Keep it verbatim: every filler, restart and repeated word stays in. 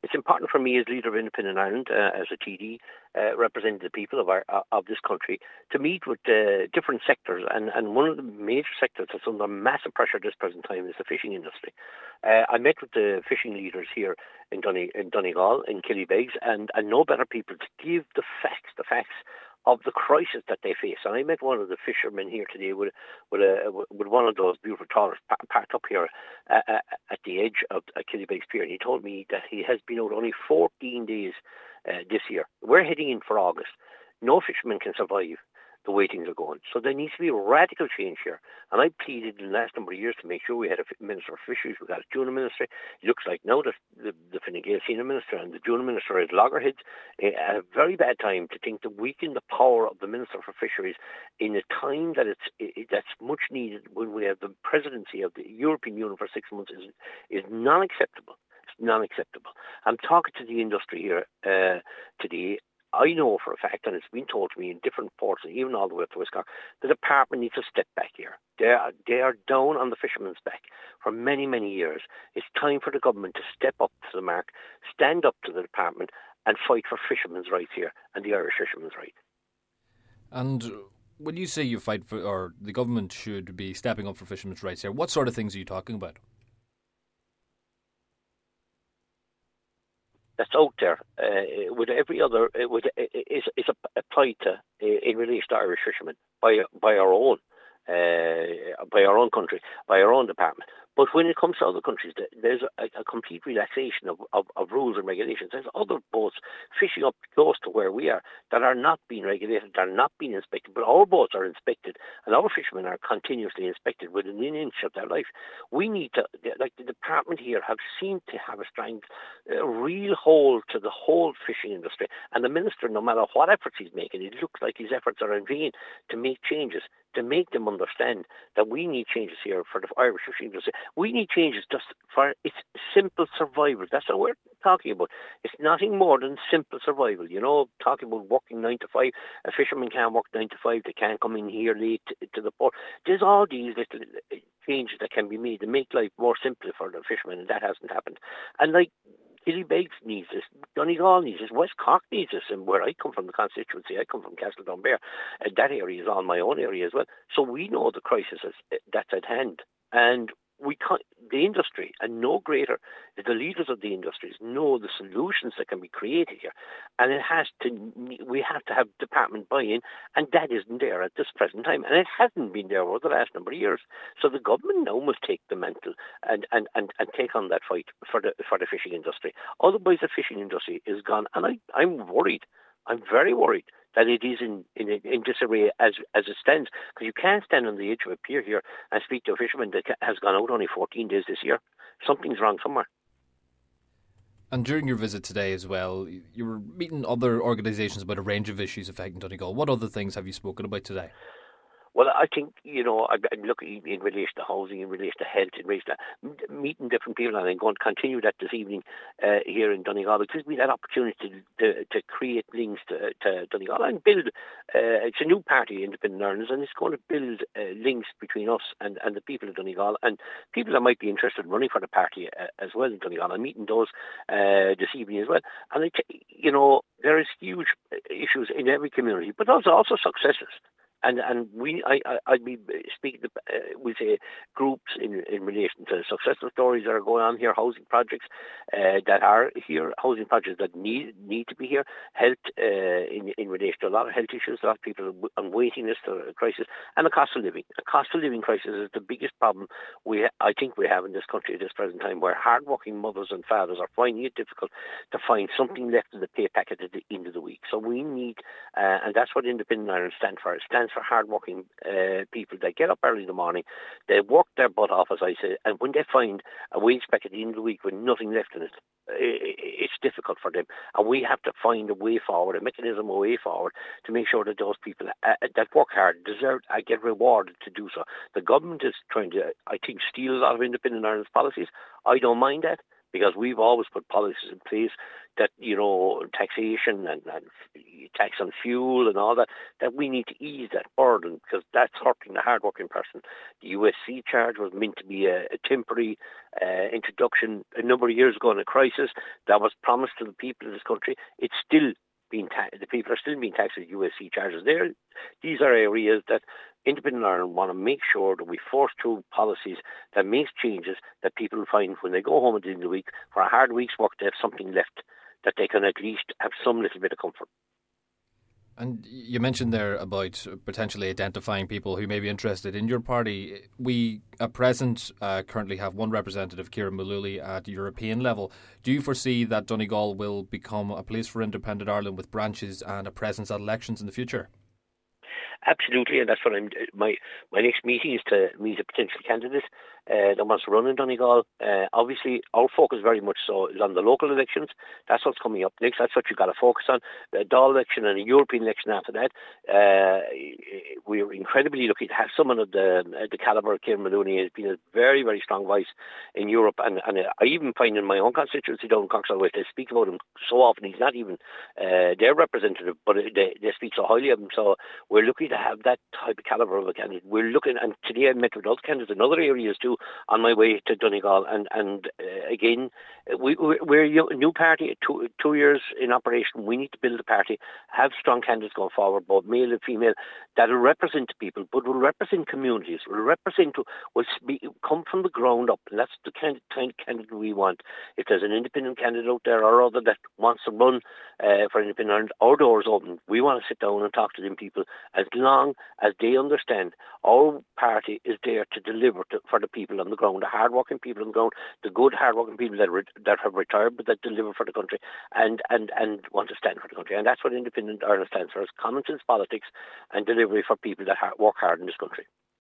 it's important for me as leader of Independent Ireland, uh, as a T D, uh, representing the people of our uh, of this country, to meet with uh, different sectors. And, and one of the major sectors that's under massive pressure at this present time is the fishing industry. Uh, I met with the fishing leaders here in, Donny, in Donegal, in Killybegs, and, and no better people to give the facts, the facts of the crisis that they face. And I met one of the fishermen here today with with, a, with one of those beautiful trawlers parked up here uh, uh, at the edge of uh, Killybegs Pier. And he told me that he has been out only fourteen days uh, this year. We're heading in for August. No fisherman can survive the way things are going. So there needs to be a radical change here. And I pleaded in the last number of years to make sure we had a Minister of Fisheries, we got a Junior Minister. It looks like now that the, the Fine Gael Senior Minister and the Junior Minister is loggerheads at a very bad time to think to weaken the power of the Minister for Fisheries in a time that it's it, that's much needed when we have the presidency of the European Union for six months is, is non-acceptable. It's non-acceptable. I'm talking to the industry here uh, today. I know for a fact, and it's been told to me in different ports, even all the way up to West Cork, the department needs to step back here. They are, they are down on the fishermen's back for many, many years. It's time for the government to step up to the mark, stand up to the department, and fight for fishermen's rights here and the Irish fishermen's rights. And when you say you fight for, or the government should be stepping up for fishermen's rights here, what sort of things are you talking about? That's out there uh, with every other uh, with is is applied to uh, in relation to Irish fishermen by by our own uh, by our own country, by our own department. But when it comes to other countries, there's a, a complete relaxation of, of, of rules and regulations. There's other boats fishing up close to where we are that are not being regulated, that are not being inspected, but our boats are inspected, and our fishermen are continuously inspected within an inch of their life. We need to, like the department here, have seemed to have a strength, a real hold to the whole fishing industry. And the minister, no matter what efforts he's making, it looks like his efforts are in vain to make changes, to make them understand that we need changes here for the Irish fishing industry. We need changes just for its simple survival. That's what we're talking about. It's nothing more than simple survival. You know, talking about working nine to five. A fisherman can't work nine to five. They can't come in here late to, to the port. There's all these little changes that can be made to make life more simple for the fishermen, and that hasn't happened. And like Killybegs needs this, Donegal needs this, West Cork needs this, and where I come from, the constituency, I come from Castle Dunbear, and that area is all my own area as well. So we know the crisis is, that's at hand, and we can't, the industry, and no greater, the leaders of the industries know the solutions that can be created here, and it has to. We have to have department buy-in, and that isn't there at this present time, and it hasn't been there over the last number of years. So the government now must take the mantle and, and, and, and take on that fight for the for the fishing industry. Otherwise, the fishing industry is gone, and I, I'm worried. I'm very worried that it is in, in, in disarray as as it stands. Because you can't stand on the edge of a pier here and speak to a fisherman that has gone out only fourteen days this year. Something's wrong somewhere. And during your visit today as well, you were meeting other organisations about a range of issues affecting Donegal. What other things have you spoken about today? Well, I think, you know, I'm looking in relation to housing, in relation to health, in relation to meeting different people, and I'm going to continue that this evening uh, here in Donegal. It gives me that opportunity to, to, to create links to, to Donegal and build, uh, it's a new party, Independent Ireland, and it's going to build uh, links between us and, and the people of Donegal, and people that might be interested in running for the party uh, as well in Donegal. I'm meeting those uh, this evening as well. And, it, you know, there is huge issues in every community, but there's also successes. And and we, I, I, I'd be speaking to, uh, we say, groups in, in relation to successful stories that are going on here, housing projects uh, that are here, housing projects that need need to be here, health uh, in in relation to a lot of health issues, a lot of people on waiting list to a crisis, and the cost of living. The cost of living crisis is the biggest problem we I think we have in this country at this present time, where hardworking mothers and fathers are finding it difficult to find something left in the pay packet at the end of the week. So we need, uh, and that's what Independent Ireland stands for. It stands for hard-working uh, people. They get up early in the morning, they work their butt off, as I say, and when they find a wage packet at the end of the week with nothing left in it, it's difficult for them. And we have to find a way forward, a mechanism, a way forward to make sure that those people uh, that work hard deserve, uh, get rewarded to do so. The government is trying to, I think, steal a lot of Independent Ireland's policies. I don't mind that. because we've always put policies in place that, you know, taxation and, and tax on fuel and all that, that we need to ease that burden because that's hurting the hard-working person. The U S C charge was meant to be a, a temporary uh, introduction a number of years ago in a crisis that was promised to the people of this country. It's still being ta- the people are still being taxed with U S C charges. There, these are areas that Independent Ireland want to make sure that we force through policies that makes changes that people find when they go home at the end of the week for a hard week's work, they have something left that they can at least have some little bit of comfort. And you mentioned there about potentially identifying people who may be interested in your party. We, at present, uh, currently have one representative, Kieran Mullooly, at European level. Do you foresee that Donegal will become a place for Independent Ireland with branches and a presence at elections in the future? Absolutely, and that's what I'm. My my next meeting is to meet a potential candidate uh, that wants to run in Donegal. Uh, obviously, our focus very much so is on the local elections. That's what's coming up next. That's what you've got to focus on. The Dáil election and a European election after that. Uh, we're incredibly lucky to have someone of the the calibre of Kieran Mullooly. Has been a very very strong voice in Europe, and, and I even find in my own constituency down in Coxall West, they speak about him so often. He's not even uh, their representative, but they they speak so highly of him. So we're lucky to have that type of calibre of a candidate. We're looking, and today I met with other candidates in other areas too on my way to Donegal, and and uh, again, we, we're a new party, two, two years in operation. We need to build a party, have strong candidates going forward, both male and female, that will represent people, but will represent communities, will represent, will be, come from the ground up, and that's the kind of, kind of candidate we want. If there's an independent candidate out there or other that wants to run uh, for Independent Ireland, our doors open. We want to sit down and talk to them people as long as they understand our party is there to deliver to, for the people on the ground, the hard-working people on the ground, the good hard-working people that re- that have retired but that deliver for the country and, and, and want to stand for the country. And that's what Independent Ireland stands for, is common sense politics and delivery for people that ha- work hard in this country.